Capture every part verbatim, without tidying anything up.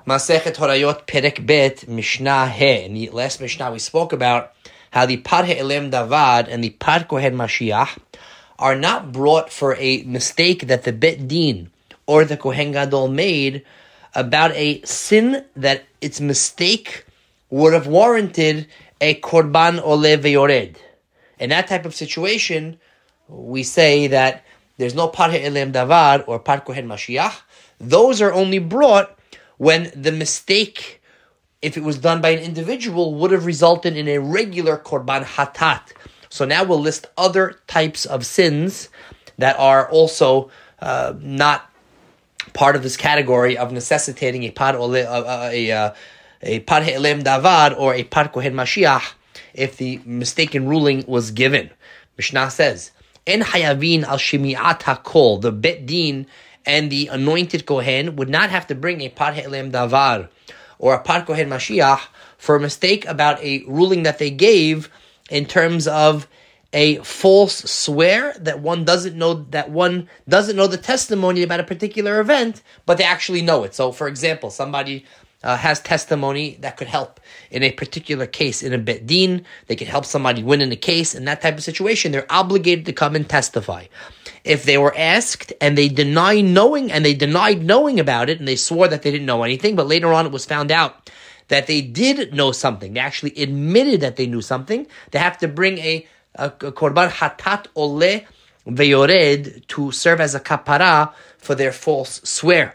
Masechet Horayot Perek Bet Mishnah He. In the last Mishnah we spoke about how the Par Ha'elem Davad and the Par Kohen Mashiach are not brought for a mistake that the Bet Din or the Kohen Gadol made about a sin that its mistake would have warranted a Korban Oleh Veyored. In that type of situation, we say that there's no Par Ha'elem Davad or Par Kohen Mashiach. Those are only brought when the mistake, if it was done by an individual, would have resulted in a regular Korban Hatat. So now we'll list other types of sins that are also uh, not part of this category of necessitating a Par Oleh, uh, a, a, a Par Ha'elem Davad or a Par Kohen Mashiach if the mistaken ruling was given. Mishnah says, En hayavin al shemi'at hakol, the Bet Din and the anointed Kohen would not have to bring a Par Ha'elem Davar or a Par Kohen Mashiach for a mistake about a ruling that they gave in terms of a false swear that one doesn't know that one doesn't know the testimony about a particular event, but they actually know it. So, for example, somebody uh, has testimony that could help in a particular case in a Bet Din. They could help somebody win in a case. In that type of situation, they're obligated to come and testify. If they were asked and they deny knowing and they denied knowing about it and they swore that they didn't know anything, but later on it was found out that they did know something, they actually admitted that they knew something, they have to bring a, a, a Korban Hatat Oleh Veyored to serve as a kapara for their false swear.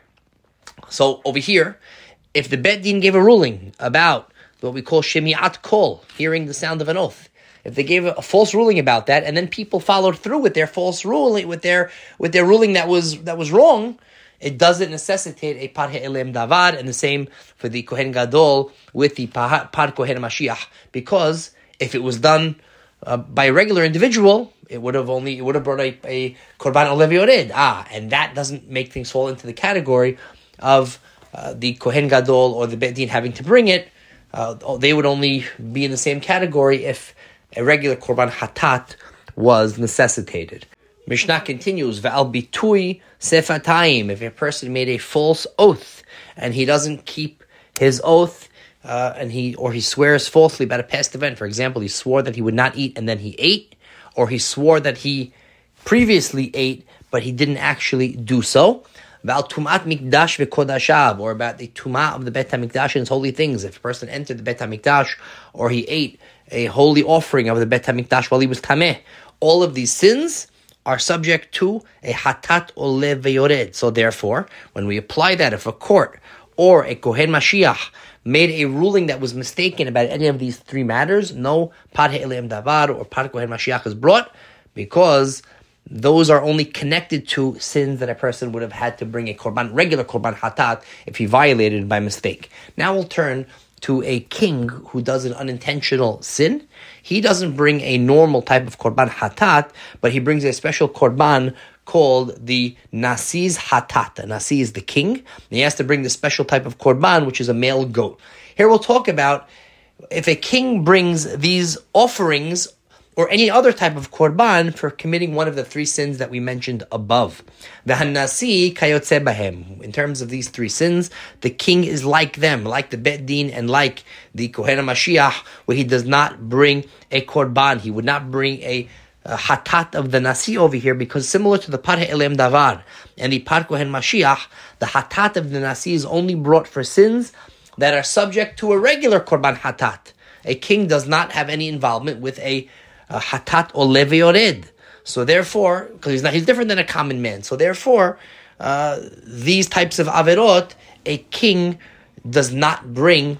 So over here, if the Bet Din gave a ruling about what we call Shemi'at Kol, hearing the sound of an oath, if they gave a false ruling about that, and then people followed through with their false ruling, with their with their ruling that was that was wrong, it doesn't necessitate a Par Ha'elem Davad, and the same for the Kohen Gadol with the Par Kohen Mashiach, because if it was done uh, by a regular individual, it would have only it would have brought a, a Korban Oleh Veyored. Ah, and that doesn't make things fall into the category of uh, the Kohen Gadol or the Bet Din having to bring it. Uh, they would only be in the same category if a regular Korban Hatat was necessitated. Mishnah continues, V'al bitui sefatayim, if a person made a false oath and he doesn't keep his oath, uh, and he or he swears falsely about a past event. For example, he swore that he would not eat and then he ate, or he swore that he previously ate but he didn't actually do so. V'al tumat mikdash v'kodashav, or about the tumah of the Bet HaMikdash and its holy things. If a person entered the Bet HaMikdash or he ate a holy offering of the Bet HaMikdash while he was tameh, all of these sins are subject to a hatat oleh veyored. So therefore, when we apply that, if a court or a Kohen Mashiach made a ruling that was mistaken about any of these three matters, no Par Ha'elem Davar or Par Kohen Mashiach is brought, because those are only connected to sins that a person would have had to bring a korban, regular korban hatat, if he violated by mistake. Now we'll turn to a king who does an unintentional sin. He doesn't bring a normal type of korban hatat, but he brings a special korban called the Nasi's hatat. A Nasi is the king, and he has to bring the special type of korban, which is a male goat. Here we'll talk about if a king brings these offerings or any other type of korban for committing one of the three sins that we mentioned above. V'hanasi kayotze bahem. In terms of these three sins, the king is like them, like the Bet Din and like the Kohen Mashiach, where he does not bring a korban. He would not bring a, a hatat of the Nasi over here, because similar to the Par Ha'elem Davar and the Par Kohen Mashiach, the hatat of the Nasi is only brought for sins that are subject to a regular korban hatat. A king does not have any involvement with a Uh, hatat oleh veyored. So therefore, because he's not, he's different than a common man. So therefore, uh, these types of averot, a king does not bring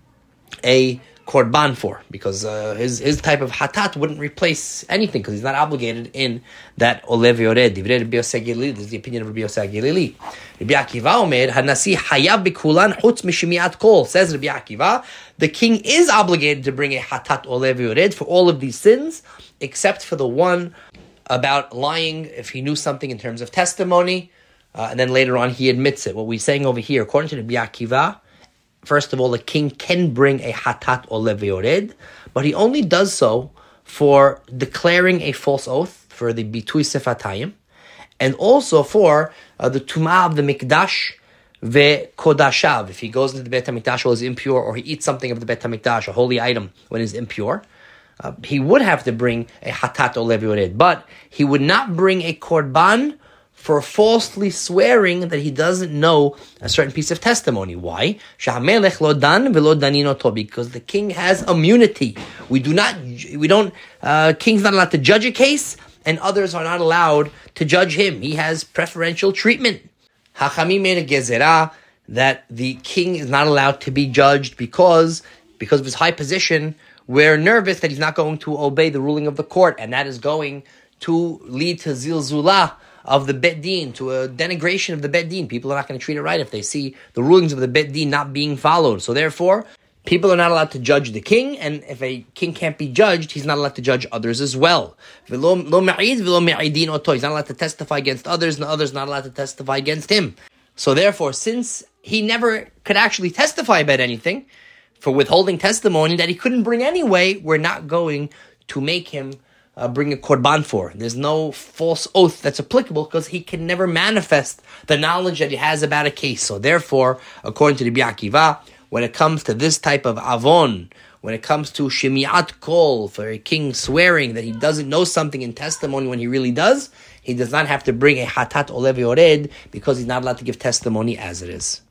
a korban for, because uh, his his type of hatat wouldn't replace anything, because he's not obligated in that oleh veyored. This is the opinion of Rabbi Yosef Gilili. Rabbi Akiva Omer, Hanasi hayav bikulan chutz mishmiat kol. Says Rabbi Akiva, the king is obligated to bring a hatat oleh veyored for all of these sins, except for the one about lying, if he knew something in terms of testimony, uh, and then later on he admits it. What we're saying over here, according to Rabbi Akiva, first of all, the king can bring a hatat oleh veyored, but he only does so for declaring a false oath, for the bitui sefatayim, and also for uh, the tumah of the mikdash ve'kodashav. If he goes into the Beit HaMikdash while he's impure, or he eats something of the Beit HaMikdash, a holy item, when he's impure, uh, he would have to bring a hatat olev yored, but he would not bring a korban for falsely swearing that he doesn't know a certain piece of testimony. Why? Because the king has immunity. We do not, we don't, uh, king's not allowed to judge a case, and others are not allowed to judge him. He has preferential treatment. Hachamim made a gezerah that the king is not allowed to be judged because, because of his high position. We're nervous that he's not going to obey the ruling of the court, and that is going to lead to zilzulah of the Bet Din, to a denigration of the Bet Din. People are not going to treat it right if they see the rulings of the Bet Din not being followed. So therefore, people are not allowed to judge the king, and if a king can't be judged, he's not allowed to judge others as well. He's not allowed to testify against others, and others not allowed to testify against him. So therefore, since he never could actually testify about anything, for withholding testimony that he couldn't bring anyway, we're not going to make him uh, bring a korban for. There's no false oath that's applicable because he can never manifest the knowledge that he has about a case. So therefore, according to Rabbi Akiva, when it comes to this type of avon, when it comes to shemiat kol, for a king swearing that he doesn't know something in testimony when he really does, he does not have to bring a hatat olev yored because he's not allowed to give testimony as it is.